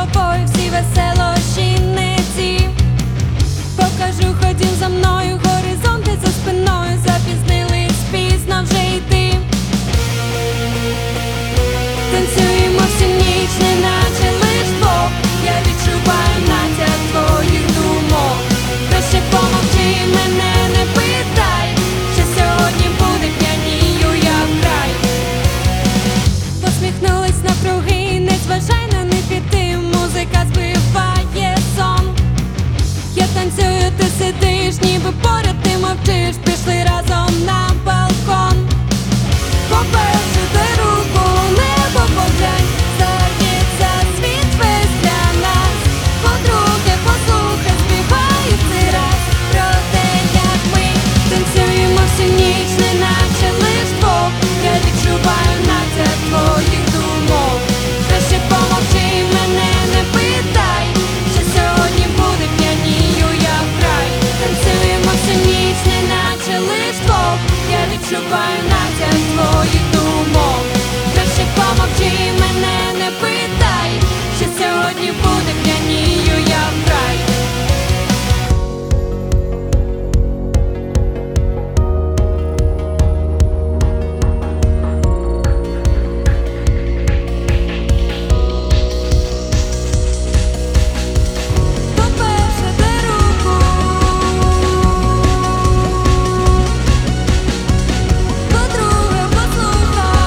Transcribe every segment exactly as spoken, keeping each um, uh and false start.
тобою всі веселощі не ці. Покажу, ходім за мною, горизонти за спиною, запізнились, пізно вже йти. Танцюємо всю ніч, неначе лиш двох, я відчуваю натяг твоїх думок. Краще помовчи, мене не питай, що сьогодні буде, п'янію я вкрай. Посміхнулись навкруги, не зважай на них і ти, музика збиває сон. Я танцюю, ти сидиш, ніби поряд ти мовчиш, пішли разом на балкон. По-перше, дай руку, небо поглянь, здається, світ весь для нас. По-друге, послухай, співають цей раз про те, як ми танцюємо всю ніч, неначе лиш двох, я відчуваю натяг твоїх думок. Краще помовчи, мене не питай, що сьогодні буде, п'янію я вкрай. Танцюємо всю ніч, неначе лиш двох, я відчуваю натяг твоїх думок. Краще помовчи, мене не питай, що сьогодні буде, п'янію я вкрай. По-перше, дай руку, по-друге, послухай.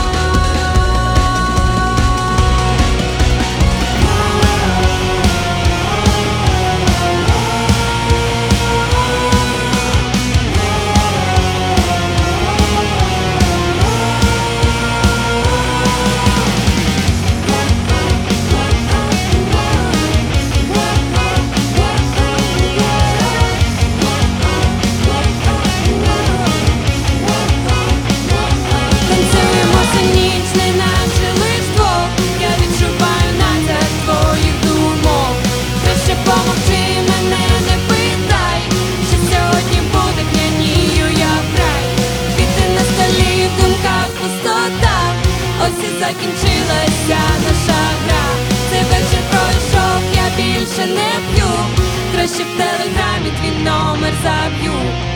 Танцюємо всю ніч, неначе лиш двох, я відчуваю натяг твоїх думок. Краще помовчи, мене не питай, що сьогодні буде, п'янію я вкрай. Квіти на столі, в думках пустота, ось і закінчилася наша гра. Цей вечір пройшов, я більше не п'ю, краще в телеграмі твій номер заб'ю.